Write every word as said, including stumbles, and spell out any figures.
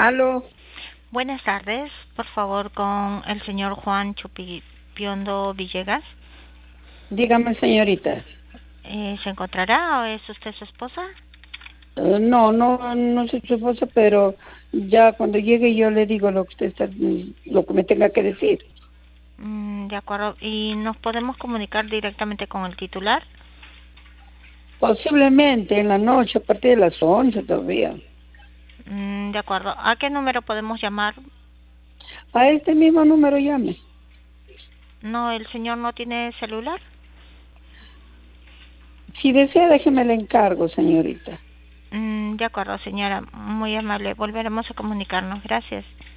Aló, Buenas tardes, por favor, con el señor Juan Chupipiondo Villegas. dígame señorita. Eh, ¿Se encontrará o es usted su esposa? Eh, no, no, no soy su esposa, pero ya cuando llegue yo le digo lo que usted está, lo que me tenga que decir. Mm, de acuerdo. ¿Y nos podemos comunicar directamente con el titular? Posiblemente en la noche, a partir de las once todavía. Mm, de acuerdo. ¿A qué número podemos llamar? A este mismo número llame. No, el señor no tiene celular. Si desea, déjeme le encargo, señorita. Mm, de acuerdo, señora. Muy amable. Volveremos a comunicarnos. Gracias.